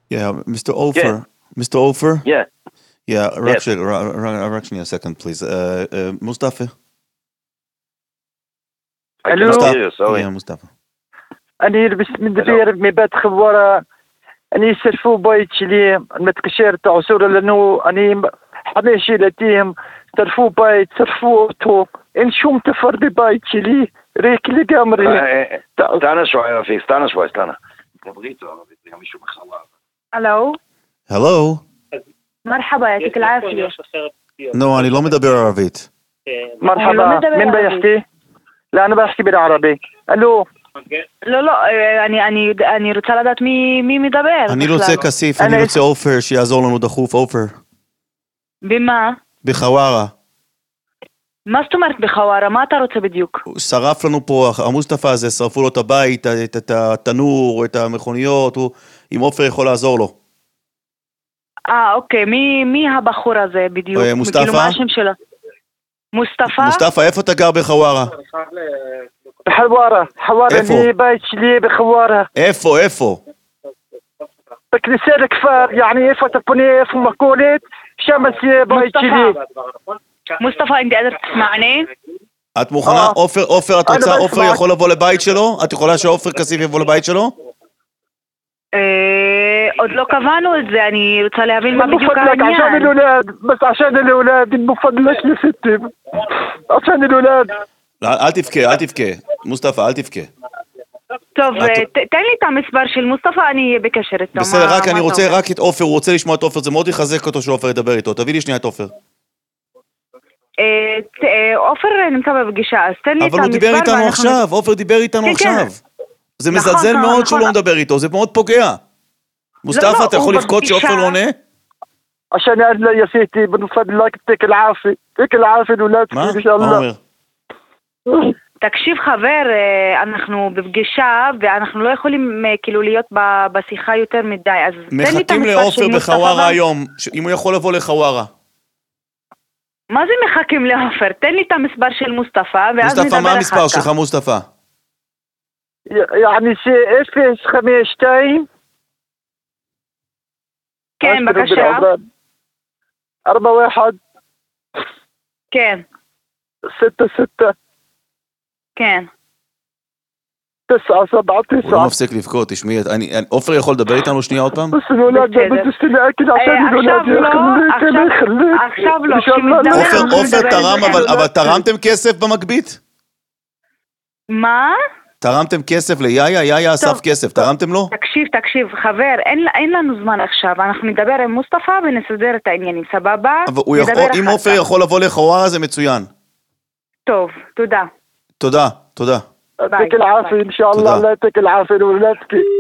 Yeah, Mr. Ofer. Mr. Ofer? Yeah. Yeah, Yes. a second, please. Mustafa? I Hello? cannot hear you, sorry. Yeah, Mustafa. أنا بس من دبير مبات خبارة أني يسرفوا بايتش لي متكشير تاع سورة لأنه أني حماشي لتيهم صرفوا بايت صرفوا تو إن شوم تفرد بايتش لي ريك لي قامري استنى شوي يا رفيق، استنى شوي، استنى. تبغيته عربي مش مخلص. الو Hello? مرحبا يعطيك العافية. No, אני לא מדבר ערבית. مرحبا من بيحكي؟ لا أنا بحكي بالعربي. ألو לא, אני רוצה לדעת מי מדבר. אני בכלל. רוצה כסיף, אני רוצה עופר שיעזור לנו דחוף, עופר. במה? בחווארה. מה זאת אומרת בחווארה? מה אתה רוצה בדיוק? שרף לנו פה, המוסטפא הזה, שרפו לו את הבית, את התנור, את המכוניות, אם עופר יכול לעזור לו. אוקיי, מי הבחור הזה בדיוק? מוסטפא? כאילו מה השם שלו? מוסטפא? מוסטפא, איפה אתה גר בחווארה? حوارة إيفو. اللي بايتش لي بخوارة איפה? بكنيسة الكفار يعني إيفو تبني إيفو مقولت شمس بايتش لي מוסטפא, אני قادر תסמעני? את מוכנה? עופר, את רוצה אני עופר בטוח. יכול לבוא לבית שלו? את יכולה שעופר כסיף יבוא לבית שלו? עוד לא קבענו את זה, אני רוצה להבין מה בדיוק بفضلك عشان העניין. الأولاد بس عشان الأولاد بفضلك يا ستي عشان الأولاد אל תבכה. מוסטפא, אל תבכה. טוב, תן לי את המספר של מוסטפא, אני אהיה בקשר איתו. בסדר, רק מה אני אתה רוצה אומר? רק את עופר, הוא רוצה לשמוע את עופר, זה מאוד יחזק אותו שעופר ידבר איתו. תביא לי שנייה את עופר. עופר נמצא בפגישה, אז תן לי את אבל הוא המספר. דיבר איתנו ואנחנו- עכשיו, עופר דיבר איתנו כן, כן. עכשיו. זה נכון, מזלזל נכון, מאוד שהוא נכון. לא מדבר איתו, זה מאוד פוגע. מוסטפא, אתה הוא יכול לבכות בפגישה. שעופר לא עונה? عشان أهلا يا ستي بفضلك يعطيك العافية يعطيك العافية الأولاد מה? إن شاء מה الله אומר? תקשיב חבר, אנחנו בפגישה ואנחנו לא יכולים כאילו להיות בשיחה יותר מדי, אז תן לי את מחכים המספר לעופר של מוסטפא. בחווארה היום, אם הוא יכול לבוא לחווארה. מה זה מחכים לעופר? תן לי את המספר של מוסטפא ואז נדבר מוסטפא, אחר כך. מה המספר שלך, מוסטפא? يعني شيء إفس خميشتين כן, בבקשה. 4-1 כן, 6-6 כן. 9-7 הוא לא 9 מפסיק לבכות, תשמעי, עופר יכול לדבר איתנו שנייה עוד פעם? بس الأولاد בסדר. بدي اشتري أكل عشان الأولاد עכשיו לא, עכשיו לא, إن شاء الله כשמתדבר- لا. עופר תרם, אבל תרמתם כסף במגבית? מה? תרמתם כסף ליאיה? יאיה אסף כסף, תרמתם לו? תקשיב, חבר, אין לנו זמן עכשיו, אנחנו נדבר עם מוסטפא ונסדר את העניינים, סבבה? אבל נדבר אם אחר עופר כך. יכול לבוא לחווארה זה מצוין. טוב, תודה. תודה. يعطيك العافية إن شاء الله تدا. الله يعطيك العافية لأولادك